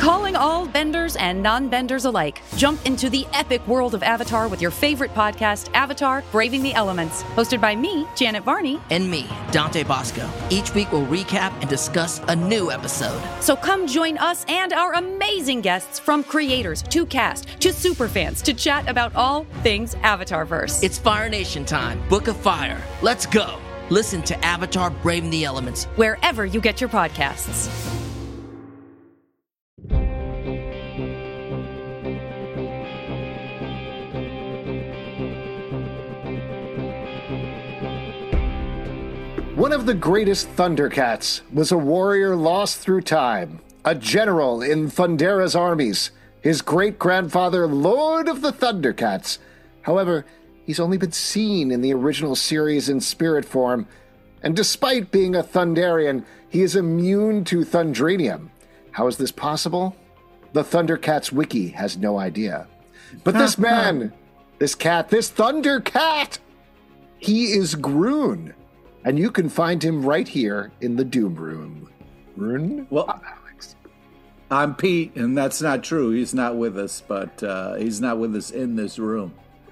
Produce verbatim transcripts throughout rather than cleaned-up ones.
Calling all benders and non-benders alike. Jump into the epic world of Avatar with your favorite podcast, Avatar: Braving the Elements. Hosted by me, Janet Varney. And me, Dante Bosco. Each week we'll recap and discuss a new episode. So come join us and our amazing guests, from creators to cast to superfans, to chat about all things Avatarverse. It's Fire Nation time. Book of Fire. Let's go. Listen to Avatar: Braving the Elements wherever you get your podcasts. One of the greatest Thundercats was a warrior lost through time, a general in Thundera's armies, his great-grandfather, Lord of the Thundercats. However, he's only been seen in the original series in spirit form, and despite being a Thunderian, he is immune to Thundranium. How is this possible? The Thundercats wiki has no idea. But this man, this cat, this Thundercat, he is Groon. And you can find him right here in the Doom Room. Room? Well, I'm Alex. I'm Pete, and that's not true. He's not with us, but uh, he's not with us in this room.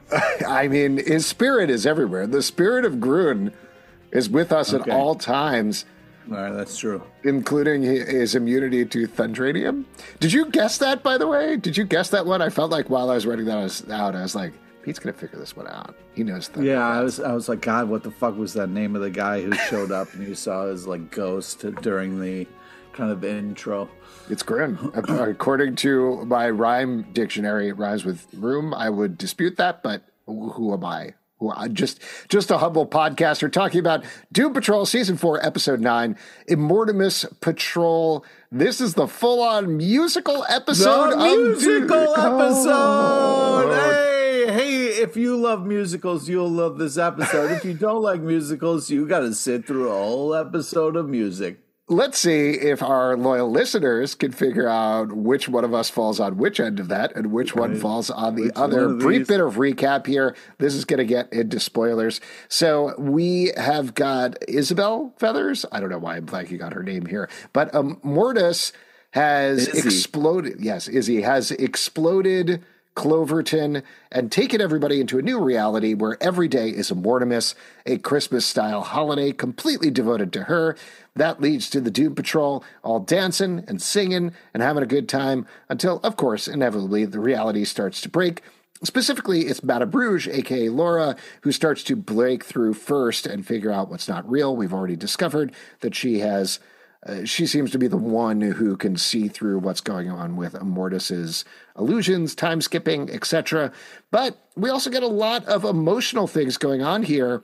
I mean, his spirit is everywhere. The spirit of Groon is with us Okay. at all times. All right, that's true. Including his immunity to Thundranium. Did you guess that, by the way? Did you guess that one? I felt like while I was writing that out, I was like, Pete's going to figure this one out. He knows Thundercats. Yeah, I was I was like, God, what the fuck was that name of the guy who showed up and you saw his like ghost during the kind of intro? It's Groon. According to my rhyme dictionary, it rhymes with room. I would dispute that, but who am I? Who I just just a humble podcaster talking about Doom Patrol Season four, Episode nine, Immortimus Patrol. This is the full-on musical episode. The of musical Doom. episode! Oh. Hey! Hey, if you love musicals, you'll love this episode. If you don't like musicals, you got to sit through a whole episode of music. Let's see if our loyal listeners can figure out which one of us falls on which end of that and which one Right. falls on the Which other. one of Brief these? bit of recap here. This is going to get into spoilers. So we have got Isabel Feathers. I don't know why I'm blanking on her name here, but um, Mortis has Izzy. exploded. Yes, Izzy has exploded Cloverton and taken everybody into a new reality where every day is a Mortimus, a Christmas-style holiday completely devoted to her. That leads to the Doom Patrol all dancing and singing and having a good time until, of course, inevitably, the reality starts to break. Specifically, it's Madame Rouge, a k a. Laura, who starts to break through first and figure out what's not real. We've already discovered that she has... Uh, she seems to be the one who can see through what's going on with Immortus's illusions, time skipping, et cetera. But we also get a lot of emotional things going on here,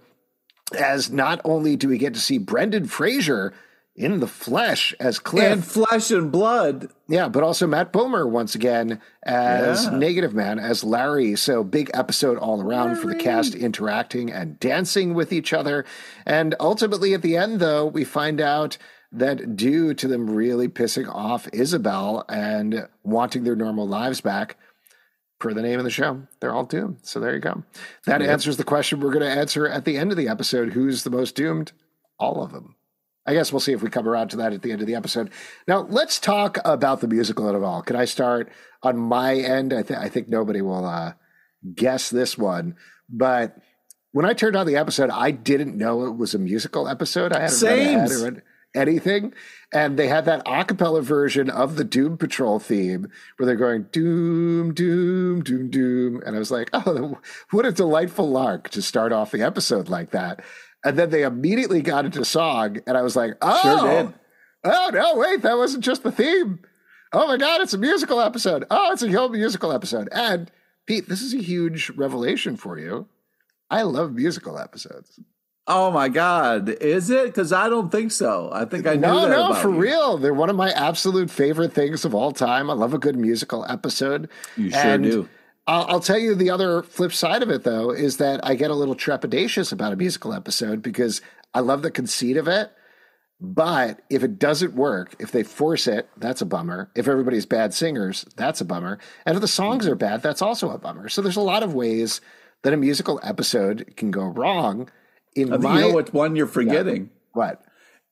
as not only do we get to see Brendan Fraser in the flesh as Cliff. And flesh and blood. Yeah, but also Matt Bomer once again as Yeah. Negative Man, as Larry. So big episode all around for the cast interacting and dancing with each other. And ultimately at the end, though, we find out that due to them really pissing off Isabel and wanting their normal lives back, per the name of the show, they're all doomed. So there you go. That Yep. answers the question we're going to answer at the end of the episode. Who's the most doomed? All of them. I guess we'll see if we come around to that at the end of the episode. Now, let's talk about the musical at all. Can I start on my end? I, th- I think nobody will uh, guess this one. But when I turned on the episode, I didn't know it was a musical episode. I hadn't read ahead or read anything. And they had that a cappella version of the Doom Patrol theme where they're going doom, doom, doom, doom. And I was like, oh, what a delightful lark to start off the episode like that. And then they immediately got into song, and I was like, oh, Sure did. oh, no, wait, that wasn't just the theme. Oh, my God, it's a musical episode. Oh, it's a whole musical episode. And, Pete, this is a huge revelation for you. I love musical episodes. Oh, my God. Is it? Because I don't think so. I think I knew No, that no, about for you. real. They're one of my absolute favorite things of all time. I love a good musical episode. You sure And do. I'll, I'll tell you the other flip side of it, though, is that I get a little trepidatious about a musical episode because I love the conceit of it. But if it doesn't work, if they force it, that's a bummer. If everybody's bad singers, that's a bummer. And if the songs are bad, that's also a bummer. So there's a lot of ways that a musical episode can go wrong. In I think my you know what one you're forgetting. What?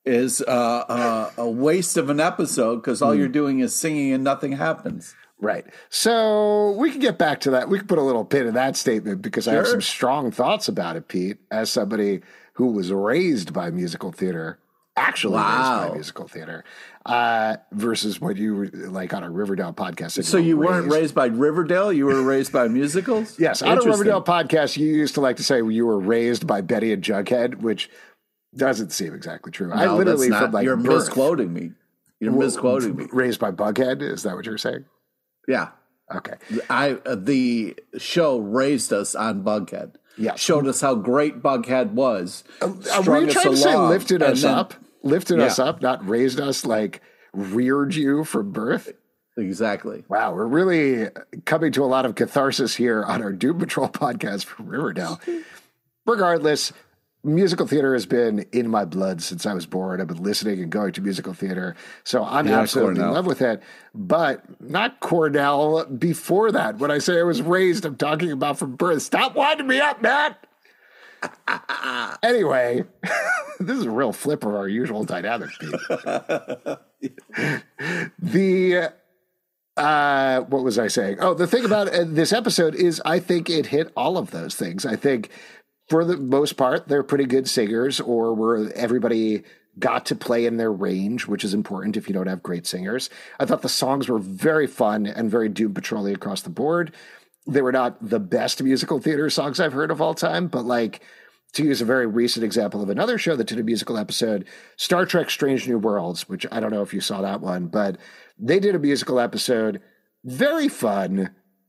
is uh, uh, a waste of an episode because all mm. you're doing is singing and nothing happens. Right. So we can get back to that. We can put a little pin in that statement because sure. I have some strong thoughts about it, Pete, as somebody who was raised by musical theater, actually wow. raised by musical theater, uh, versus what you were like on a Riverdale podcast. So you raised. weren't raised by Riverdale? You were raised by musicals? Yes. On a Riverdale podcast, you used to like to say you were raised by Betty and Jughead, which doesn't seem exactly true. No, I literally not, from like You're birth, misquoting me. You're well, misquoting me. Raised by Bughead? Is that what you're saying? Yeah. Okay. I uh, the show raised us on Bughead. Yeah. Showed us how great Bughead was. Uh, were you trying to say lifted us then, up? Lifted yeah. us up, not raised us, like reared you from birth? Exactly. Wow, we're really coming to a lot of catharsis here on our Doom Patrol podcast for Riverdale. Regardless, musical theater has been in my blood since I was born. I've been listening and going to musical theater, so I'm yeah, absolutely Cornell. in love with it. But not Cornell before that. When I say I was raised, I'm talking about from birth. Stop winding me up, Matt! Anyway, this is a real flip of our usual dynamic, Pete. the... Uh, what was I saying? Oh, the thing about uh, this episode is I think it hit all of those things. I think for the most part, they're pretty good singers, or where everybody got to play in their range, which is important if you don't have great singers. I thought the songs were very fun and very Doom Patrol-y across the board. They were not the best musical theater songs I've heard of all time, but like, to use a very recent example of another show that did a musical episode, Star Trek Strange New Worlds, which I don't know if you saw that one, but they did a musical episode, very fun,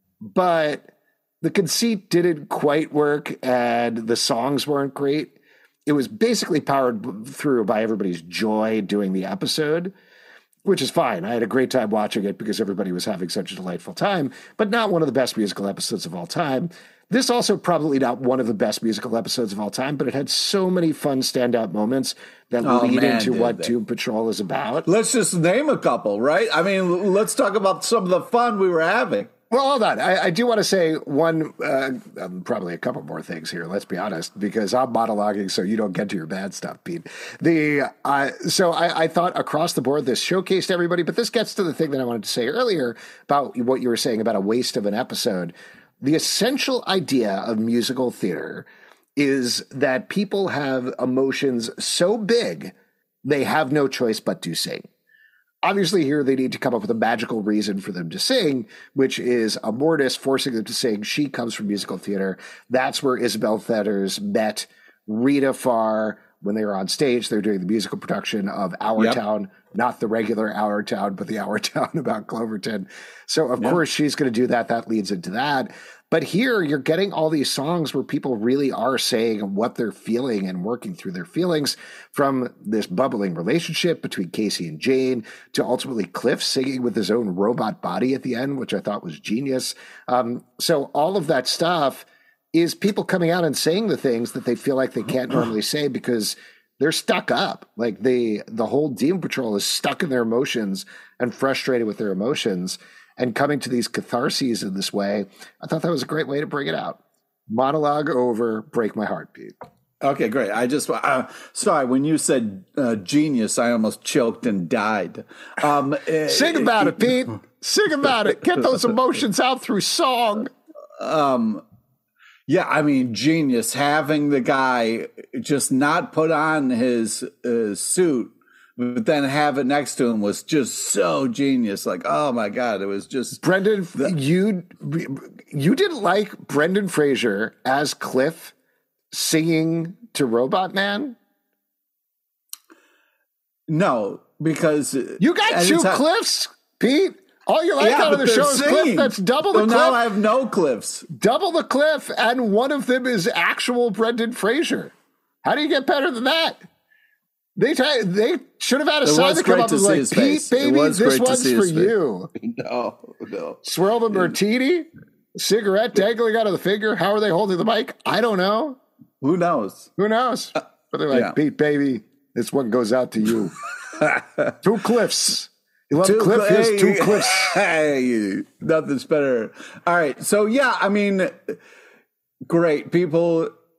but the conceit didn't quite work and the songs weren't great. It was basically powered through by everybody's joy doing the episode, which is fine. I had a great time watching it because everybody was having such a delightful time, but not one of the best musical episodes of all time. This also probably not one of the best musical episodes of all time, but it had so many fun standout moments that oh, lead man, into dude, what they... Doom Patrol is about. Let's just name a couple, right? I mean, let's talk about some of the fun we were having. Well, hold on. I, I do want to say one, uh, um, probably a couple more things here. Let's be honest, because I'm monologuing, so you don't get to your bad stuff, Pete. The uh, so I, I thought across the board this showcased everybody, but this gets to the thing that I wanted to say earlier about what you were saying about a waste of an episode. The essential idea of musical theater is that people have emotions so big they have no choice but to sing. Obviously, here they need to come up with a magical reason for them to sing, which is Immortus forcing them to sing. She comes from musical theater. That's where Isabel Fetters met Rita Farr when they were on stage. They're doing the musical production of Our yep. Town, not the regular Our Town, but the Our Town about Cloverton. So, of yep. course, she's going to do that. That leads into that. But here you're getting all these songs where people really are saying what they're feeling and working through their feelings, from this bubbling relationship between Casey and Jane to ultimately Cliff singing with his own robot body at the end, which I thought was genius. Um, so all of that stuff is people coming out and saying the things that they feel like they can't normally say because they're stuck up. Like they, the whole Doom Patrol is stuck in their emotions and frustrated with their emotions. And coming to these catharses in this way, I thought that was a great way to bring it out. Monologue over, break my heart, Pete. Okay, great. I just, uh, sorry, when you said uh, genius, I almost choked and died. Um, Sing about it, Pete. Sing about it. Get those emotions out through song. Um, yeah, I mean, genius. Having the guy just not put on his uh, suit, but then have it next to him was just so genius. Like, oh my God, it was just Brendan. The- you you didn't like Brendan Fraser as Cliff singing to Robot Man? No, because you got anytime- two Cliffs, Pete. All you like yeah, out of the show is Cliff. That's double the so Cliff. Now I have no Cliffs. Double the Cliff, and one of them is actual Brendan Fraser. How do you get better than that? They t- they should have had a sign that come up and like, Pete, face. baby, this one's for you. No, no. Swirl the martini, cigarette dangling out of the finger. How are they holding the mic? I don't know. Who knows? Who knows? Uh, but they're like, yeah. Pete, baby, this one goes out to you. Two Cliffs. You love two, Cliff? Here's hey, two Cliffs. Hey, nothing's better. All right. So, yeah, I mean, great. People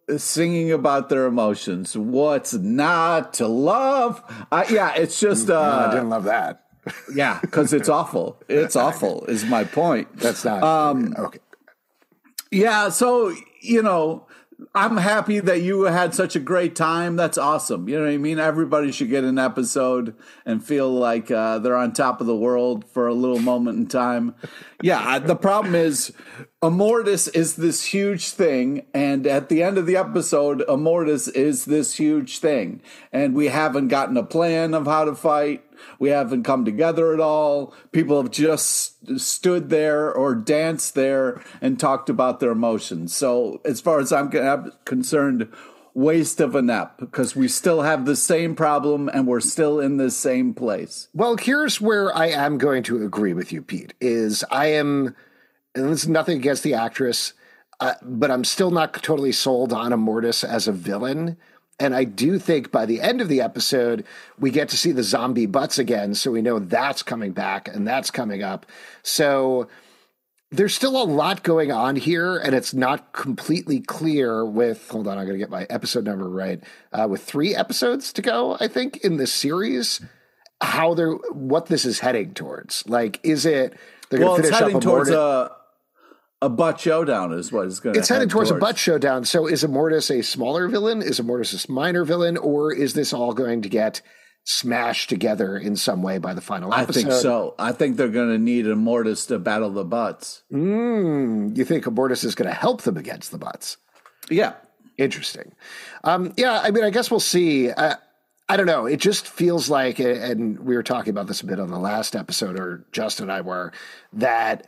singing about their emotions. What's not to love? Uh, yeah, it's just. Uh, no, I didn't love that. Yeah, because it's awful. It's awful. Is my point. That's not um, okay. Yeah, so you know, I'm happy that you had such a great time. That's awesome. You know what I mean? Everybody should get an episode and feel like uh, they're on top of the world for a little moment in time. Yeah, the problem is Immortus is this huge thing, and at the end of the episode, Immortus is this huge thing, and we haven't gotten a plan of how to fight. We haven't come together at all. People have just stood there or danced there and talked about their emotions. So as far as I'm concerned, waste of an ep, because we still have the same problem and we're still in the same place. Well, here's where I am going to agree with you, Pete, is I am, and this is nothing against the actress, uh, but I'm still not totally sold on Immortus as a villain. And I do think by the end of the episode, we get to see the zombie butts again. So we know that's coming back and that's coming up. So there's still a lot going on here. And it's not completely clear with, hold on, I'm going to get my episode number right. Uh, with three episodes to go, I think, in this series, how they're, what this is heading towards. Like, is it, they're well, going to finish it's heading up towards Immortus- a, a butt showdown is what it's going to It's headed head towards, towards a butt showdown. So is Immortus a smaller villain? Is Immortus a minor villain? Or is this all going to get smashed together in some way by the final episode? I think so. I think they're going to need Immortus to battle the butts. Mm, you think Immortus is going to help them against the butts? Yeah. Interesting. Um, yeah, I mean, I guess we'll see. Uh, I don't know. It just feels like, and we were talking about this a bit on the last episode, or Justin and I were, that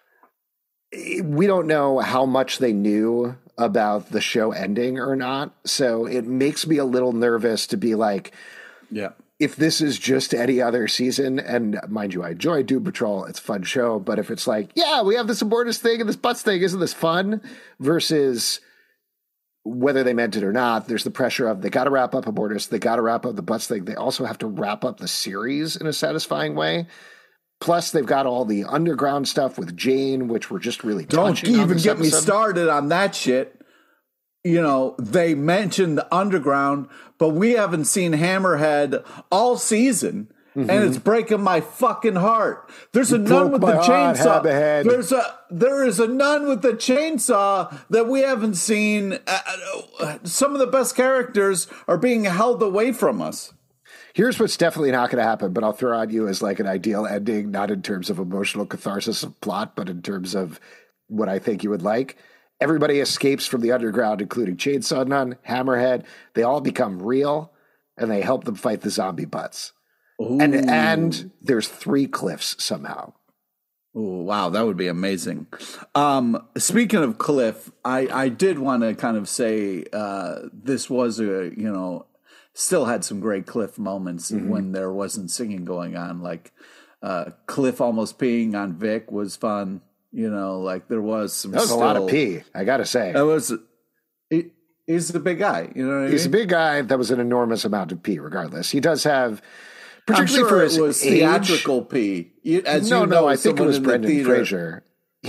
we don't know how much they knew about the show ending or not. So it makes me a little nervous to be like, yeah, if this is just any other season, and mind you, I enjoy Doom Patrol, it's a fun show, but if it's like, yeah, we have this Immortus thing and this Butts thing, isn't this fun? Versus whether they meant it or not, there's the pressure of they got to wrap up Immortus, they got to wrap up the Butts thing. They also have to wrap up the series in a satisfying way. Plus, they've got all the underground stuff with Jane, which we're just really don't touching on even this get me episode. started on that shit. You know, they mentioned the underground, but we haven't seen Hammerhead all season, mm-hmm. and it's breaking my fucking heart. There's a You nun with the broke my heart, chainsaw. Hammerhead. There's a there is a nun with the chainsaw that we haven't seen. Uh, uh, some of the best characters are being held away from us. Here's what's definitely not going to happen, but I'll throw at you as like an ideal ending, not in terms of emotional catharsis of plot, but in terms of what I think you would like. Everybody escapes from the underground, including Chainsaw Nun, Hammerhead. They all become real, and they help them fight the zombie butts. Ooh. And and there's three cliffs somehow. Ooh, wow, that would be amazing. Um, speaking of Cliff, I, I did want to kind of say uh, this was a, you know, still had some great Cliff moments mm-hmm. when there wasn't singing going on. Like uh, Cliff almost peeing on Vic was fun. You know, like there was some. That was still, a lot of pee, I got to say. It was. He, he's a big guy. You know what I He's mean? a big guy. That was an enormous amount of pee, regardless. He does have, particularly I'm sure for his it was age, theatrical pee. You, as no, you no, know, I think it someone was in the Brendan theater- Fraser.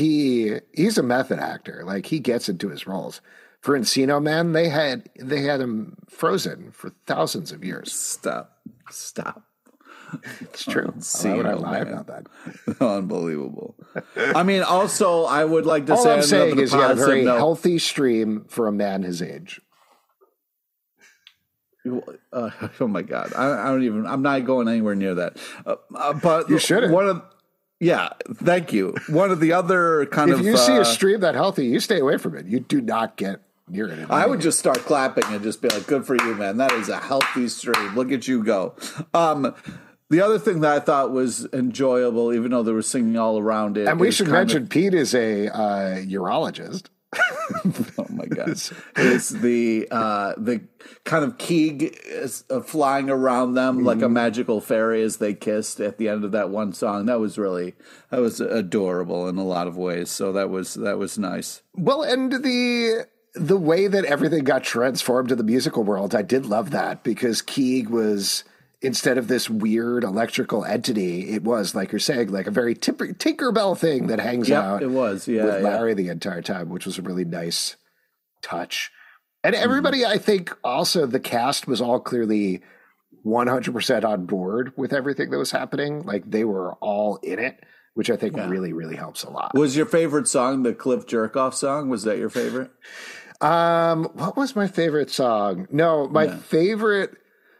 He he's a method actor. Like he gets into his roles. For Encino Man, they had they had him frozen for thousands of years. Stop! Stop! It's true. Encino Why would I lie Man. about that? Unbelievable. I mean, also, I would like to All say I'm saying another is he had a positive very note. healthy stream for a man his age. Uh, oh my God! I, I don't even. I'm not going anywhere near that. Uh, uh, but You shouldn't. One of, yeah. Thank you. One of the other kind If of. you see uh, a stream that healthy, you stay away from it. You do not get near it. I would just start clapping and just be like, "Good for you, man! That is a healthy stream. Look at you go." Um, the other thing that I thought was enjoyable, even though there was singing all around it, And we is should kind of- mention Pete is a uh, urologist. oh my God! Is the uh, the kind of Keeg is, uh, flying around them mm-hmm. like a magical fairy as they kissed at the end of that one song? That was really that was adorable in a lot of ways. So that was that was nice. Well, and the the way that everything got transformed to the musical world, I did love that because Keeg was, instead of this weird electrical entity, it was, like you're saying, like a very timper, Tinkerbell thing that hangs Yep, out it was, yeah, with yeah. Larry the entire time, which was a really nice touch. And everybody, mm-hmm. I think, also the cast was all clearly one hundred percent on board with everything that was happening. Like they were all in it, which I think yeah. really, really helps a lot. Was your favorite song the Cliff Jerkoff song? Was that your favorite? Um, what was my favorite song? No, my yeah. favorite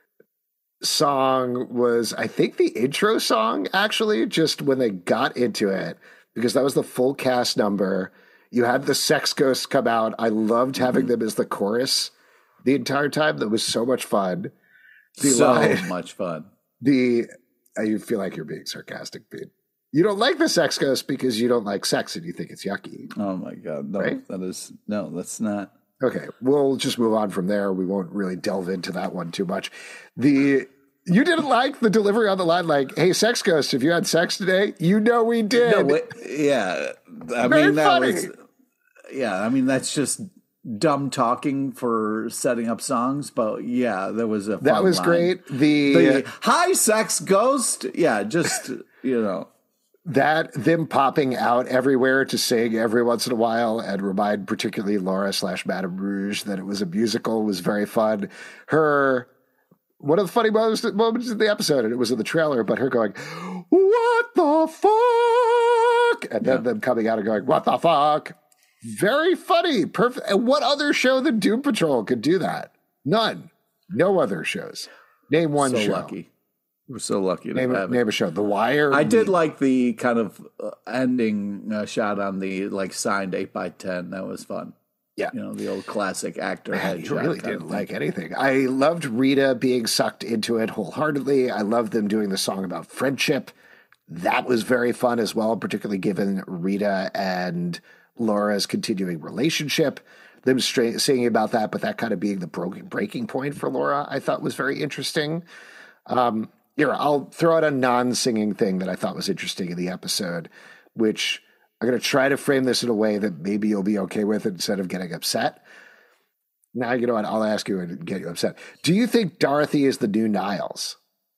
song was, I think, the intro song, actually, just when they got into it, because that was the full cast number. You had the Sex Ghosts come out. I loved having mm-hmm. them as the chorus the entire time. That was so much fun. The so line, much fun. The I feel like you're being sarcastic, Pete. You don't like the Sex Ghosts because you don't like sex and you think it's yucky. Oh my God. No, right? that is, no, that's not. Okay. We'll just move on from there. We won't really delve into that one too much. The, you didn't like the delivery on the line, like, hey, Sex Ghost, have you had sex today? You know we did. No, wait, yeah. I Very mean, that funny. was, yeah, I mean, that's just dumb talking for setting up songs, but yeah, there was a fun That was line. great. The, the hi, Sex Ghost. Yeah, just, you know. That, them popping out everywhere to sing every once in a while and remind particularly Laura slash Madame Rouge that it was a musical was very fun. Her, one of the funny moments, moments in the episode, and it was in the trailer, but her going, what the fuck? And then yeah. them coming out and going, what the fuck? Very funny. Perfect. And what other show than Doom Patrol could do that? None. No other shows. Name one so show. Lucky. We're so lucky to name, have name it. a show. The Wire. I did like the kind of uh, ending uh, shot on the like signed eight by ten. That was fun. Yeah, you know, the old classic actor. Man, you really didn't like anything. I loved Rita being sucked into it wholeheartedly. I loved them doing the song about friendship. That was very fun as well, particularly given Rita and Laura's continuing relationship. Them straight, singing about that, but that kind of being the broken breaking point for Laura, I thought was very interesting. Um, Here, I'll throw out a non-singing thing that I thought was interesting in the episode, which I'm going to try to frame this in a way that maybe you'll be okay with instead of getting upset. Now, you know what? I'll ask you and get you upset. Do you think Dorothy is the new Niles?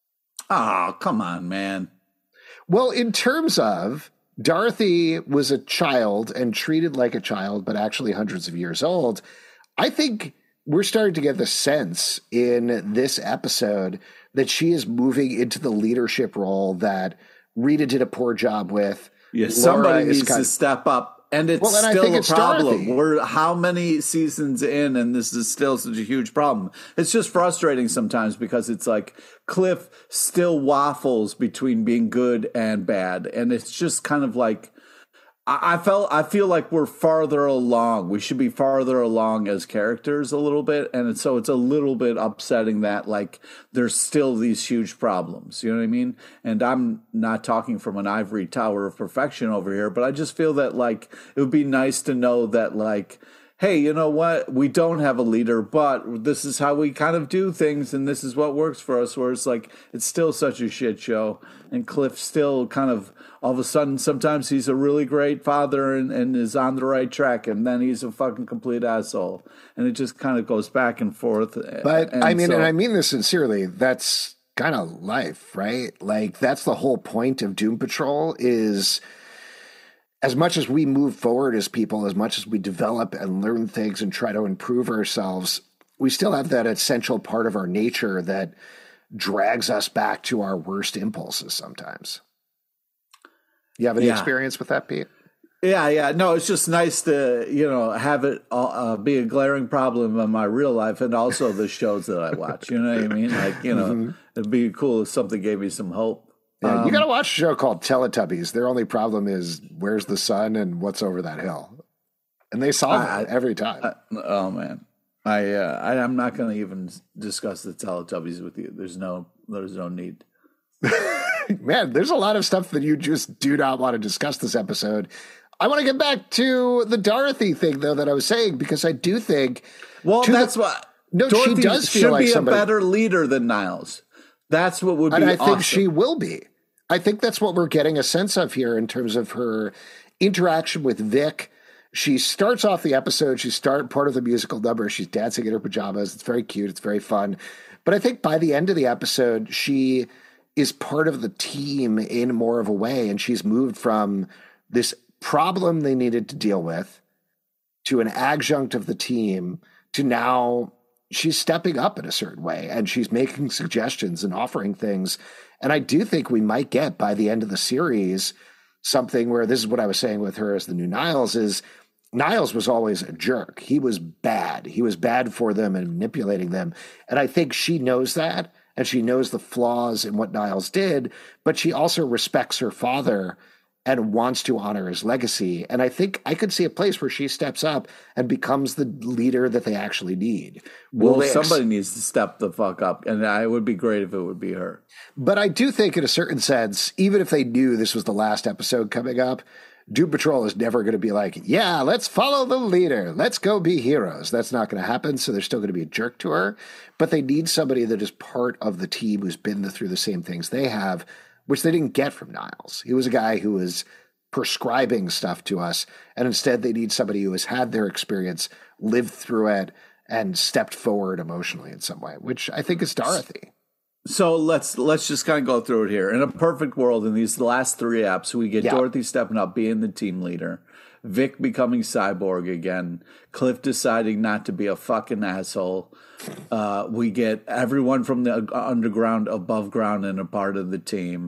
Oh, come on, man. Well, in terms of Dorothy was a child and treated like a child, but actually hundreds of years old, I think we're starting to get the sense in this episode that she is moving into the leadership role that Rita did a poor job with. Yeah, somebody needs to step up. And it's well, and still I think a it's problem. Dorothy. We're how many seasons in, and this is still such a huge problem. It's just frustrating sometimes because it's like Cliff still waffles between being good and bad. And it's just kind of like, I felt I feel like we're farther along. We should be farther along as characters a little bit, and so it's a little bit upsetting that like there's still these huge problems. You know what I mean? And I'm not talking from an ivory tower of perfection over here, but I just feel that like it would be nice to know that like, hey, you know what? We don't have a leader, but this is how we kind of do things, and this is what works for us. Where it's like it's still such a shit show, and Cliff still kind of. All of a sudden, sometimes he's a really great father and, and is on the right track, and then he's a fucking complete asshole. And it just kind of goes back and forth. But and I mean, so, and I mean this sincerely, that's kind of life, right? Like, that's the whole point of Doom Patrol is as much as we move forward as people, as much as we develop and learn things and try to improve ourselves, we still have that essential part of our nature that drags us back to our worst impulses sometimes. You have any yeah. experience with that, Pete? Yeah, yeah. No, it's just nice to, you know, have it uh, be a glaring problem in my real life and also the shows that I watch. You know what I mean? Like, you know, mm-hmm. it'd be cool if something gave me some hope. Yeah, um, you got to watch a show called Teletubbies. Their only problem is where's the sun and what's over that hill. And they solve I, it every time. I, oh, man. I, uh, I, I'm not going to even discuss the Teletubbies with you. There's no, there's no need. Man, there's a lot of stuff that you just do not want to discuss this episode. I want to get back to the Dorothy thing, though, that I was saying, because I do think. Well, that's the, what. No, Dorothy she does feel should like be somebody, a better leader than Niles. That's what would be. And I awesome. think she will be. I think that's what we're getting a sense of here in terms of her interaction with Vic. She starts off the episode. She's start part of the musical number. She's dancing in her pajamas. It's very cute. It's very fun. But I think by the end of the episode, she is part of the team in more of a way. And she's moved from this problem they needed to deal with to an adjunct of the team to now she's stepping up in a certain way and she's making suggestions and offering things. And I do think we might get by the end of the series something where this is what I was saying with her as the new Niles is Niles was always a jerk. He was bad. He was bad for them and manipulating them. And I think she knows that and she knows the flaws in what Niles did, but she also respects her father and wants to honor his legacy. And I think I could see a place where she steps up and becomes the leader that they actually need. Will well, somebody ex- needs to step the fuck up, and it would be great if it would be her. But I do think in a certain sense, even if they knew this was the last episode coming up, Doom Patrol is never going to be like, yeah, let's follow the leader. Let's go be heroes. That's not going to happen, so they're still going to be a jerk to her. But they need somebody that is part of the team who's been through the same things they have, which they didn't get from Niles. He was a guy who was prescribing stuff to us, and instead they need somebody who has had their experience, lived through it, and stepped forward emotionally in some way, which I think is Dorothy. So let's let's just kind of go through it here. In a perfect world, in these last three eps, we get yeah. Dorothy stepping up, being the team leader, Vic becoming Cyborg again, Cliff deciding not to be a fucking asshole. Uh, we get everyone from the underground above ground and a part of the team.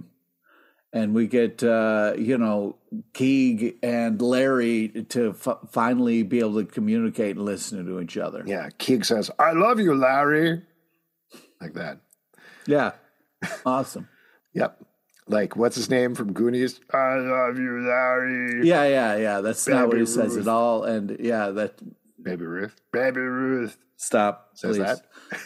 And we get, uh, you know, Keeg and Larry to f- finally be able to communicate and listen to each other. Yeah, Keeg says, I love you, Larry. Like that. Yeah. Awesome. Yep. Like, what's his name from Goonies? I love you, Larry. Yeah, yeah, yeah. That's Baby not what he Ruth. says at all. And, yeah, that... Baby Ruth. Baby Ruth. Stop, Says please. that.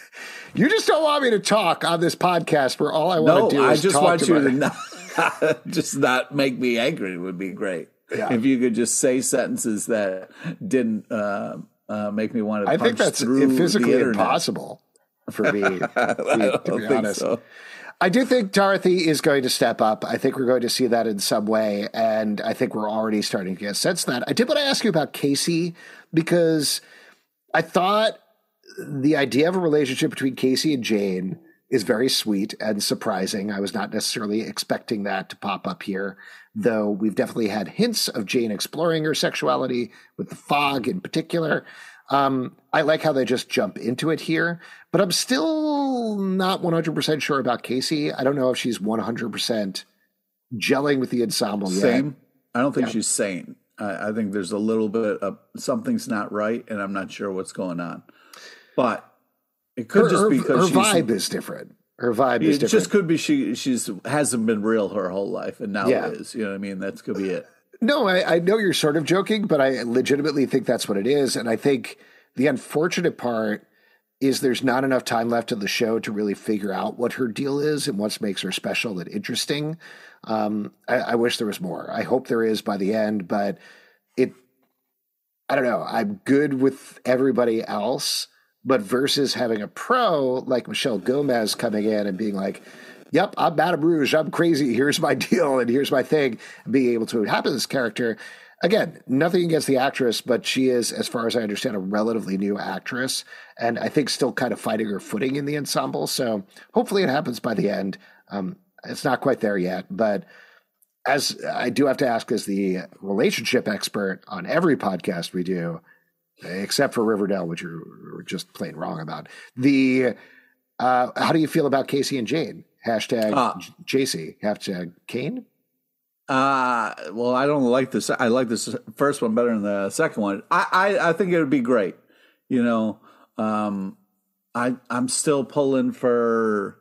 You just don't want me to talk on this podcast where all I want no, to do I is just talk want to you my... to not, just not make me angry. It would be great. Yeah. If you could just say sentences that didn't uh, uh, make me want to I punch think that's through physically the internet. impossible for me, to, I don't to be think honest. so. I do think Dorothy is going to step up. I think we're going to see that in some way, and I think we're already starting to get a sense of that. I did want to ask you about Casey, because I thought the idea of a relationship between Casey and Jane is very sweet and surprising. I was not necessarily expecting that to pop up here, though we've definitely had hints of Jane exploring her sexuality with the fog in particular. Um, I like how they just jump into it here, but I'm still not one hundred percent sure about Casey. I don't know if she's one hundred percent gelling with the ensemble yet. Same. I don't think Yeah. she's sane. I, I think there's a little bit of something's not right, and I'm not sure what's going on. But it could Her, just her, be her because she's, vibe is different. Her vibe is it different. just could be she she's hasn't been real her whole life, and now Yeah. it is. You know what I mean? That could be it. No, I, I know you're sort of joking, but I legitimately think that's what it is. And I think the unfortunate part is there's not enough time left in the show to really figure out what her deal is and what makes her special and interesting. Um, I, I wish there was more. I hope there is by the end, but it, I don't know. I'm good with everybody else, but versus having a pro like Michelle Gomez coming in and being like, yep, I'm Madame Rouge, I'm crazy, here's my deal, and here's my thing, and being able to inhabit this character. Again, nothing against the actress, but she is, as far as I understand, a relatively new actress, and I think still kind of finding her footing in the ensemble. So hopefully it happens by the end. Um, it's not quite there yet, but as I do have to ask as the relationship expert on every podcast we do, except for Riverdale, which you're just plain wrong about, the uh, how do you feel about Casey and Jane? Hashtag Uh, J C, hashtag Kane? Uh, well, I don't like this. I like this first one better than the second one. I, I, I think it would be great. You know, um, I, I'm still pulling for,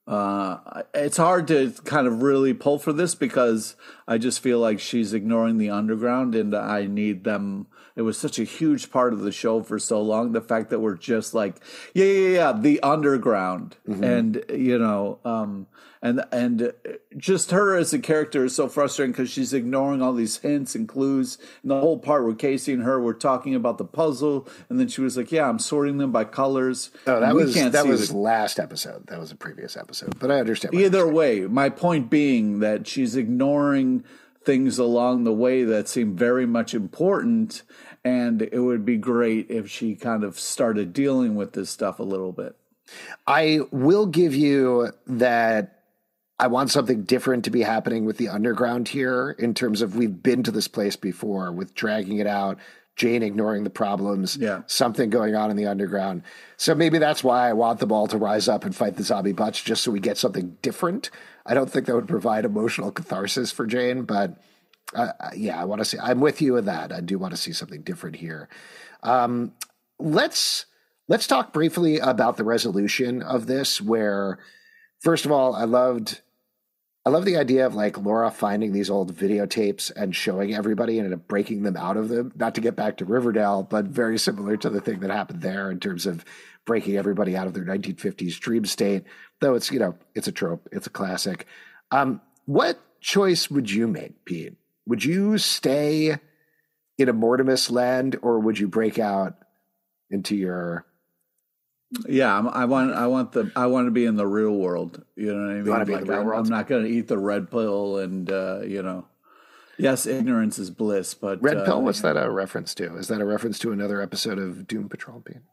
uh, it's hard to kind of really pull for this because I just feel like she's ignoring the underground and I need them. It was such a huge part of the show for so long. The fact that we're just like, yeah, yeah, yeah, the underground. Mm-hmm. And, you know, um, and, and just her as a character is so frustrating because she's ignoring all these hints and clues. And the whole part where Casey and her were talking about the puzzle. And then she was like, yeah, I'm sorting them by colors. Oh, that was, that was the- last episode. That was a previous episode, but I understand. What Either way, my point being that she's ignoring things along the way that seem very much important, and it would be great if she kind of started dealing with this stuff a little bit. I will give you that I want something different to be happening with the underground here in terms of we've been to this place before with dragging it out, Jane ignoring the problems, yeah. something going on in the underground. So maybe that's why I want them all to rise up and fight the zombie butts, just so we get something different. I don't think that would provide emotional catharsis for Jane, but uh, yeah, I want to see, I'm with you in that. I do want to see something different here. Um, let's, let's talk briefly about the resolution of this, where, first of all, I loved, I love the idea of like Laura finding these old videotapes and showing everybody and breaking them out of them, not to get back to Riverdale, but very similar to the thing that happened there in terms of breaking everybody out of their nineteen fifties dream state, though it's, you know, it's a trope. It's a classic. Um, what choice would you make, Pete? Would you stay in a Mortimus land, or would you break out into your... Yeah, I'm, I want. I want the. I want to be in the real world. You know what I mean? You want to be like, in the real I'm, world? I'm not going to eat the red pill, and uh, you know, yes, ignorance is bliss. But Red uh, pill? What's that a reference to? Is that a reference to another episode of Doom Patrol, Pete?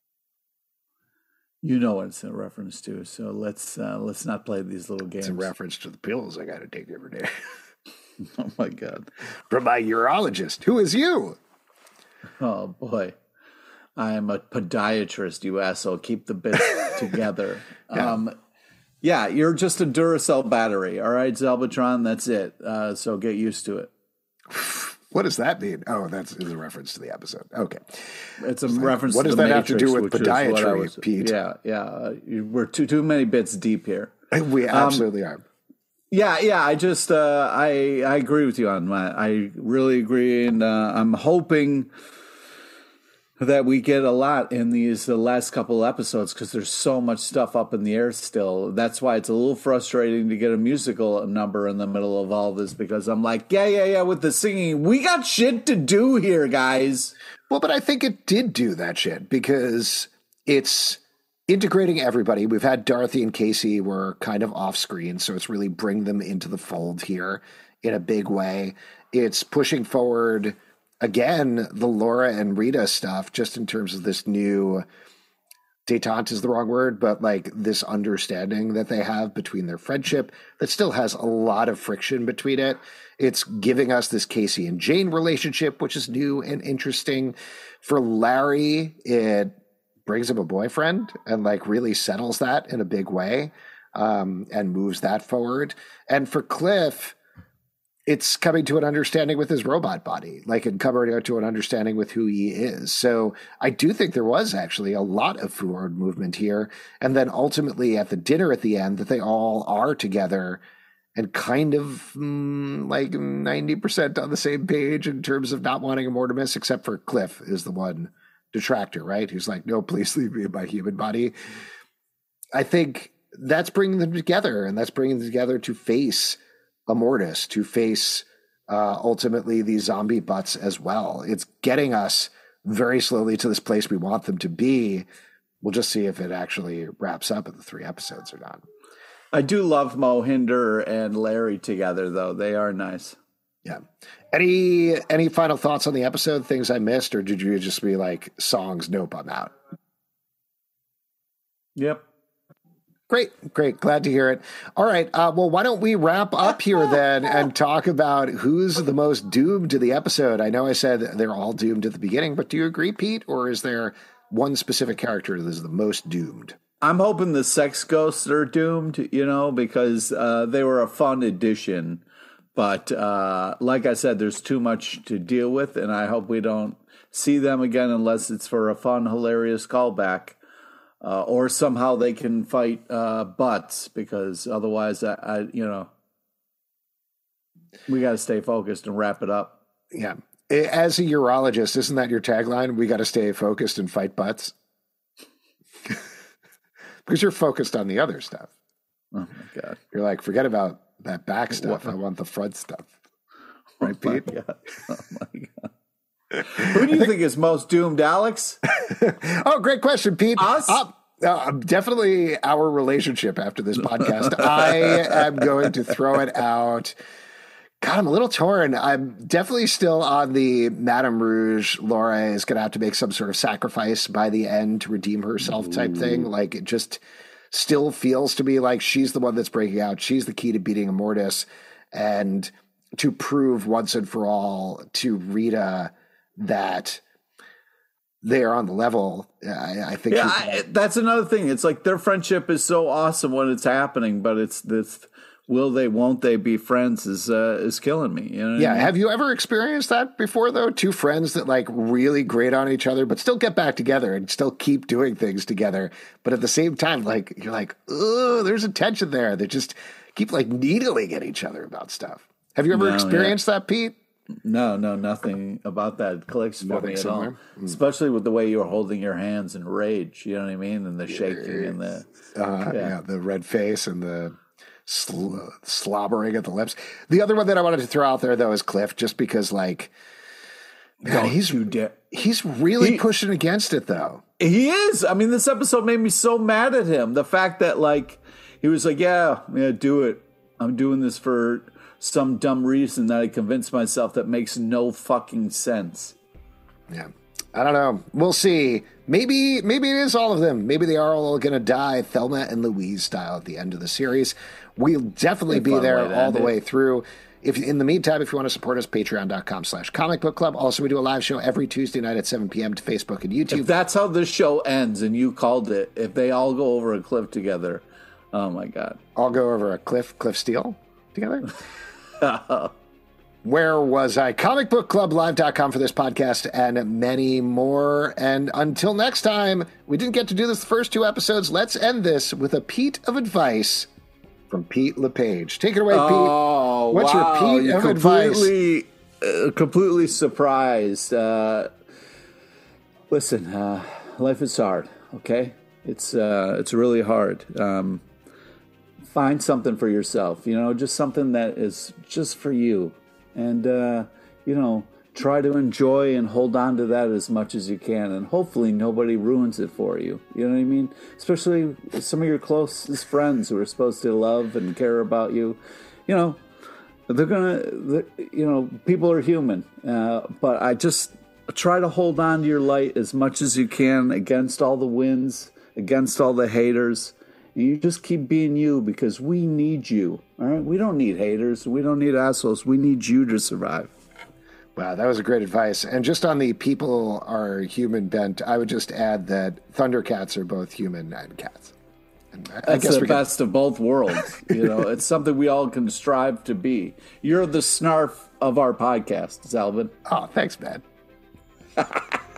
You know what it's a reference to. So let's uh, let's not play these little games. It's a reference to the pills I got to take every day. Oh my god! From my urologist, who is you? Oh boy. I am a podiatrist, you asshole. Keep the bits together. Yeah. Um, yeah, you're just a Duracell battery. All right, Zelbatron, that's it. Uh, so get used to it. What does that mean? Oh, that's is a reference to the episode. Okay. It's a It's like, reference what to does the that Matrix, have to do with which is what I podiatry, was- Pete? Yeah, yeah. Uh, you- we're too, too many bits deep here. We absolutely are. Yeah, yeah. I just, uh, I, I agree with you on that. I really agree. And uh, I'm hoping that we get a lot in these the last couple of episodes, because there's so much stuff up in the air still. That's why it's a little frustrating to get a musical number in the middle of all this, because I'm like, yeah, yeah, yeah, with the singing, we got shit to do here, guys. Well, but I think it did do that shit because it's integrating everybody. We've had Dorothy and Casey were kind of off screen, so it's really bring them into the fold here in a big way. It's pushing forward again, the Laura and Rita stuff, just in terms of this new detente is the wrong word, but like this understanding that they have between their friendship that still has a lot of friction between it. It's giving us this Casey and Jane relationship, which is new and interesting. For Larry, it brings him a boyfriend and like really settles that in a big way, um, and moves that forward. And for Cliff, it's coming to an understanding with his robot body, like and coming to an understanding with who he is. So I do think there was actually a lot of forward movement here. And then ultimately at the dinner at the end that they all are together and kind of mm, like ninety percent on the same page in terms of not wanting a Mortimus, except for Cliff is the one detractor, right? Who's like, no, please leave me in my human body. I think that's bringing them together, and that's bringing them together to face a Mortis, to face uh, ultimately these zombie butts as well. It's getting us very slowly to this place we want them to be. We'll just see if it actually wraps up in the three episodes or not. I do love Mohinder and Larry together, though. They are nice. Yeah. Any any final thoughts on the episode? Things I missed, or did you just be like, songs? Nope, I'm out. Yep. Great, great. Glad to hear it. All right. Uh, well, why don't we wrap up here then and talk about who's the most doomed to the episode? I know I said they're all doomed at the beginning, but do you agree, Pete? Or is there one specific character that is the most doomed? I'm hoping the sex ghosts are doomed, you know, because uh, they were a fun addition. But uh, like I said, there's too much to deal with, and I hope we don't see them again unless it's for a fun, hilarious callback. Uh, or somehow they can fight uh, butts, because otherwise, I, I you know, we got to stay focused and wrap it up. Yeah. As a urologist, isn't that your tagline? We got to stay focused and fight butts. Because you're focused on the other stuff. Oh my God. You're like, forget about that back stuff. I want the front stuff. Right, Oh my Pete? God. Oh my God. Who do you think is most doomed, Alex? Oh, great question, Pete. Us? Uh, uh, definitely our relationship after this podcast. I am going to throw it out. God, I'm a little torn. I'm definitely still on the Madame Rouge. Laura is going to have to make some sort of sacrifice by the end to redeem herself type thing. Like, it just still feels to me like she's the one that's breaking out. She's the key to beating Immortus, and to prove once and for all to Rita that they are on the level. I, I think yeah, I, that's another thing. It's like their friendship is so awesome when it's happening, but it's this will they, won't they be friends is uh, is killing me. You know what yeah. I mean? Have you ever experienced that before, though? Two friends that like really grate on each other, but still get back together and still keep doing things together. But at the same time, like you're like, oh, there's a tension there. They just keep like needling at each other about stuff. Have you ever No, experienced yeah. that, Pete? No, no, nothing about that clicks for Nothing me at similar? all. Mm. Especially with the way you're holding your hands in rage. You know what I mean? And the shaking and the Uh, yeah. yeah. the red face and the sl- slobbering at the lips. The other one that I wanted to throw out there, though, is Cliff, just because, like, man, Don't he's you dare. he's really He- pushing against it, though. He is. I mean, this episode made me so mad at him. The fact that, like, he was like, yeah, yeah, do it. I'm doing this for some dumb reason that I convinced myself that makes no fucking sense. Yeah, I don't know. We'll see. Maybe maybe it is all of them. Maybe they are all going to die Thelma and Louise style at the end of the series. We'll definitely be Fun there way to all end the it. way through. If in the meantime, if you want to support us, patreon.com slash comic book club. Also, we do a live show every Tuesday night at seven p.m. to Facebook and YouTube. If that's how this show ends and you called it, if they all go over a cliff together, oh my God. I'll go over a Cliff, Cliff Steele together. Where was I? comic book club live dot com for this podcast and many more. And until next time, we didn't get to do this the first two episodes. Let's end this with a Pete of advice from Pete LePage. Take it away, Pete. Oh, What's wow. your Pete You're of advice? completely, uh, completely surprised. Uh, listen, uh, life is hard, okay? It's uh, it's really hard. Um, find something for yourself, you know, just something that is just for you. And, uh, you know, try to enjoy and hold on to that as much as you can. And hopefully nobody ruins it for you. You know what I mean? Especially some of your closest friends who are supposed to love and care about you. You know, they're going to, you know, people are human. Uh, but I just try to hold on to your light as much as you can against all the winds, against all the haters. And you just keep being you because we need you. All right? We don't need haters. We don't need assholes. We need you to survive. Wow, that was a great advice. And just on the people are human bent, I would just add that Thundercats are both human and cats. And I, I That's guess the we can... best of both worlds. You know, it's something we all can strive to be. You're the snarf of our podcast, Zalvin. Oh, thanks, man.